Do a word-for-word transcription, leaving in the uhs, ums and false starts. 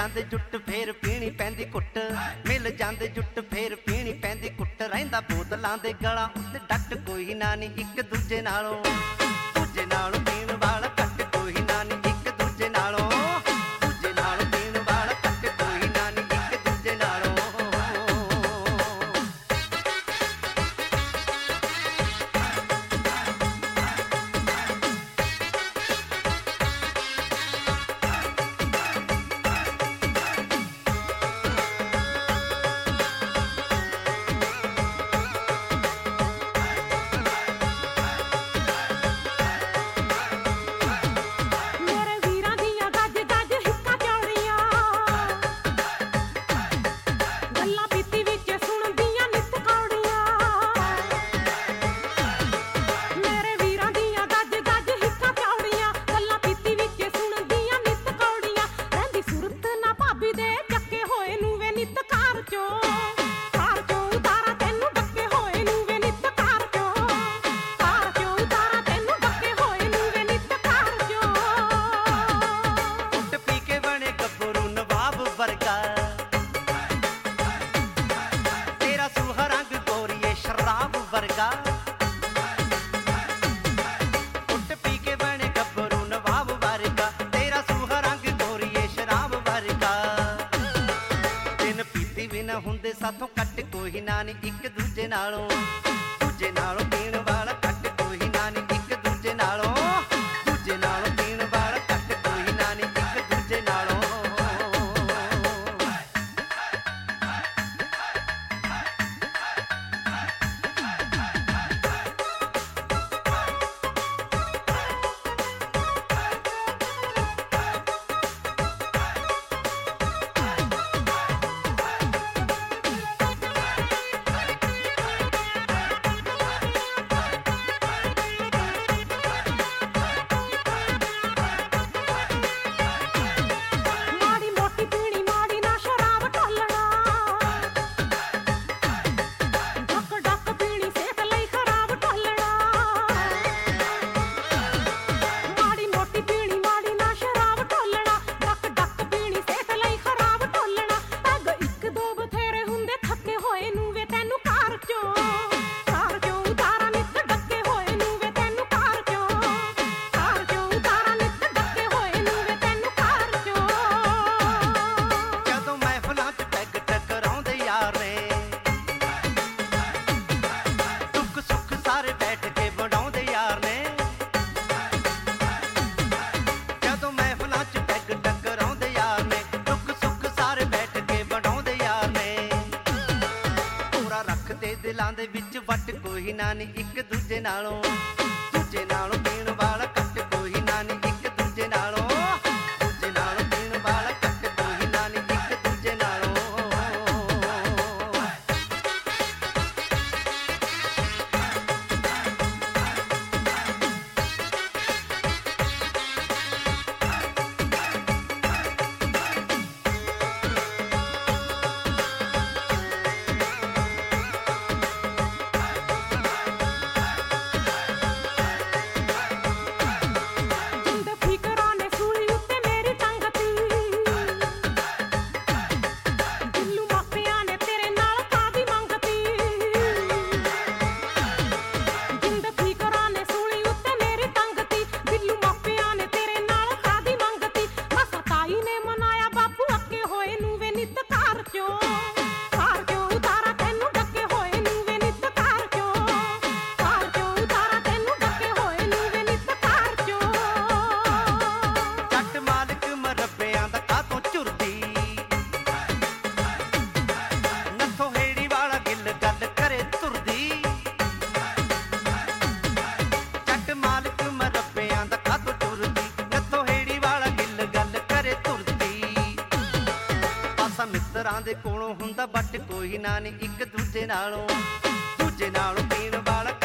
ਜਾਂਦੇ ਜੁੱਟ ਫੇਰ ਪੀਣੀ ਪੈਂਦੀ ਕੁੱਟ, ਮਿਲ ਜਾਂਦੇ ਜੁੱਟ ਫੇਰ ਪੀਣੀ ਪੈਂਦੀ ਕੁੱਟ। ਰਹਿੰਦਾ ਬੋਤਲਾਂ ਦੇ ਗਲਾਂ ਉੱਤੇ ਡੱਟ, ਕੋਈ ਨਾ ਨੀ ਇੱਕ ਦੂਜੇ ਨਾਲੋਂ, ਦੂਜੇ ਨਾਲੋਂ ਪੀਣ ਵਾਲਾ ਘੱਟ, ਕੋਈ ਨਾ ਨੀ ਇੱਕ ਦੂਜੇ ਨਾਲੋਂ, ਦੂਜੇ ਨਾਲੋਂ ਪੀਣ ਵਾਲਾ ਘੱਟ, ਕੋਈ ਨਾ ਨੀ ਇੱਕ ਦੂਜੇ ਨਾਲੋਂ। तेरा सूहा रंग गोरिए शराब वर्गा, उठ पी के बने गब्बरू नवाब वर्गा। तेरा सूहा रंग गोरिए शराब वर्गा, दिन पीती भी ना हुंदे साथों कट, कोई ना नी एक दूजे नालों, दूजे नालों पीण वाला कट, कोई ना नी एक दूजे नालों, दूजे नालों पीण वाला कट, कोई ना नी एक दूजे नालों। दिलां दे विच वट, कोई ना नी एक दूजे नालों, दूजे नालों पीण वाला घट, कोई ना नी एक दूजे नालों, दूजे नालों पीण वाला घट, कोई ना नी एक दूजे नालों। मित्रां दे कोलों हुंदा बट, कोई ना नी एक दूजे नालों, दूजे नालों पीण वाला